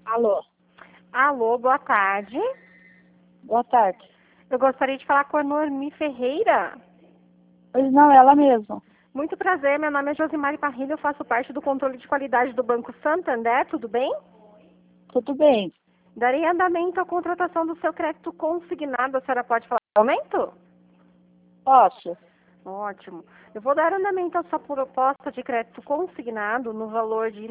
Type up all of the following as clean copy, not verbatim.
Alô, Alô, boa tarde. boa tarde. Eu gostaria de falar com a Noemi Ferreira. Pois não, ela mesma. Muito prazer, meu nome é Josimari Parrilha, eu faço parte do controle de qualidade do Banco Santander, tudo bem? Tudo bem? Darei andamento à contratação do seu crédito consignado, a senhora pode falar no momento? Posso? Ótimo. Eu vou dar andamento à sua proposta de crédito consignado no valor de R$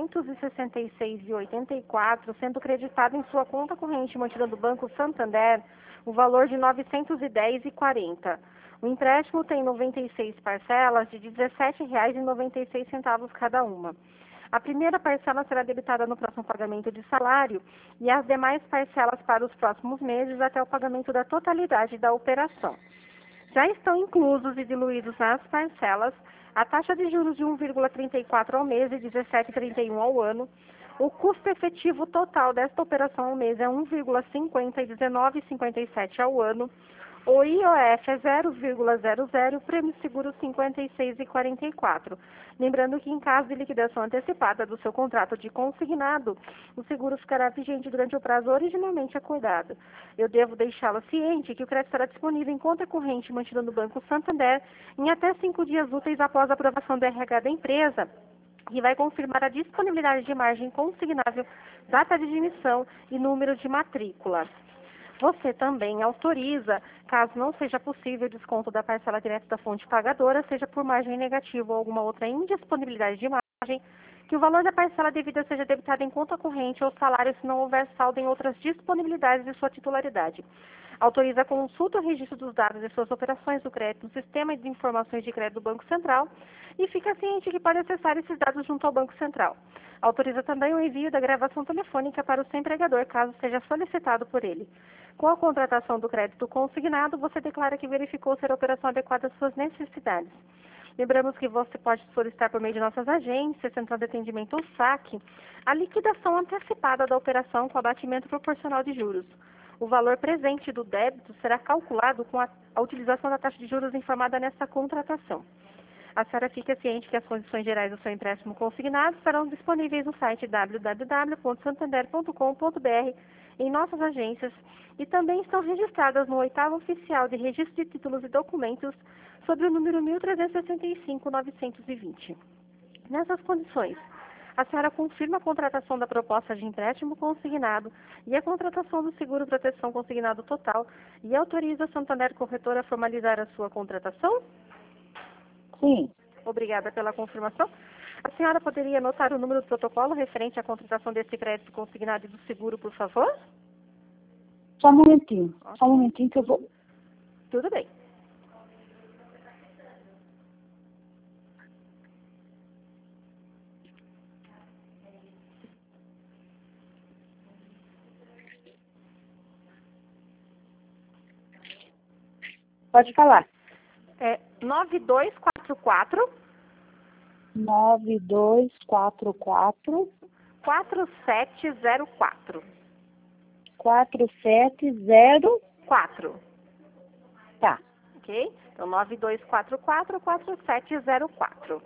966,84, sendo creditado em sua conta corrente mantida do Banco Santander o valor de R$ 910,40. O empréstimo tem 96 parcelas de R$ 17,96 cada uma. A primeira parcela será debitada no próximo pagamento de salário e as demais parcelas para os próximos meses até o pagamento da totalidade da operação. Já estão inclusos e diluídos nas parcelas a taxa de juros de 1,34 ao mês e 17,31 ao ano. O custo efetivo total desta operação ao mês é 1,50 e 19,57 ao ano. O IOF é 0,00 e o prêmio seguro 56,44. Lembrando que em caso de liquidação antecipada do seu contrato de consignado, o seguro ficará vigente durante o prazo originalmente acordado. Eu devo deixá-lo ciente que o crédito estará disponível em conta corrente mantida no Banco Santander em até 5 dias úteis após a aprovação do RH da empresa, que vai confirmar a disponibilidade de margem consignável, data de emissão e número de matrícula. Você também autoriza, caso não seja possível o desconto da parcela direta da fonte pagadora, seja por margem negativa ou alguma outra indisponibilidade de margem, que o valor da parcela devida seja debitado em conta corrente ou salário se não houver saldo em outras disponibilidades de sua titularidade. Autoriza a consulta ou registro dos dados de suas operações do crédito no Sistema de Informações de Crédito do Banco Central e fica ciente que pode acessar esses dados junto ao Banco Central. Autoriza também o envio da gravação telefônica para o seu empregador, caso seja solicitado por ele. Com a contratação do crédito consignado, você declara que verificou ser a operação adequada às suas necessidades. Lembramos que você pode solicitar por meio de nossas agências, central de atendimento ou saque, a liquidação antecipada da operação com abatimento proporcional de juros. O valor presente do débito será calculado com a utilização da taxa de juros informada nesta contratação. A senhora fica ciente que as condições gerais do seu empréstimo consignado estarão disponíveis no site www.santander.com.br, em nossas agências, e também estão registradas no 8º Oficial de Registro de Títulos e Documentos, sob o número 1365-920. Nessas condições, a senhora confirma a contratação da proposta de empréstimo consignado e a contratação do seguro proteção consignado total e autoriza a Santander Corretora a formalizar a sua contratação? Sim. Obrigada pela confirmação. A senhora poderia anotar o número do protocolo referente à contratação desse crédito consignado e do seguro, por favor? Só um momentinho. Só um momentinho que eu vou. Tudo bem. Pode falar. É 9244 9244 4704. 4704. Tá. Ok? Então, 9244 4704.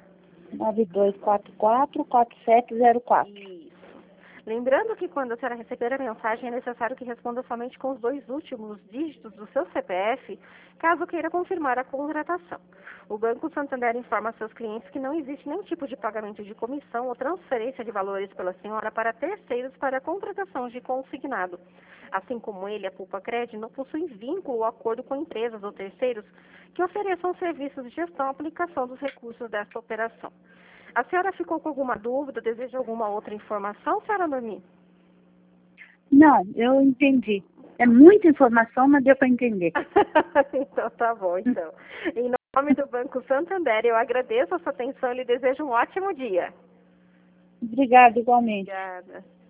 9244 4704. Isso. Lembrando que quando a senhora receber a mensagem, é necessário que responda somente com os 2 últimos dígitos do seu CPF, caso queira confirmar a contratação. O Banco Santander informa a seus clientes que não existe nenhum tipo de pagamento de comissão ou transferência de valores pela senhora para terceiros para a contratação de consignado. Assim como ele, a Poupa Cred não possui vínculo ou acordo com empresas ou terceiros que ofereçam serviços de gestão e aplicação dos recursos desta operação. A senhora ficou com alguma dúvida? Deseja alguma outra informação, senhora Noemi? Não, eu entendi. É muita informação, mas deu para entender. Então, tá bom, então. Em nome do Banco Santander, eu agradeço a sua atenção e lhe desejo um ótimo dia. Obrigada, igualmente. Obrigada.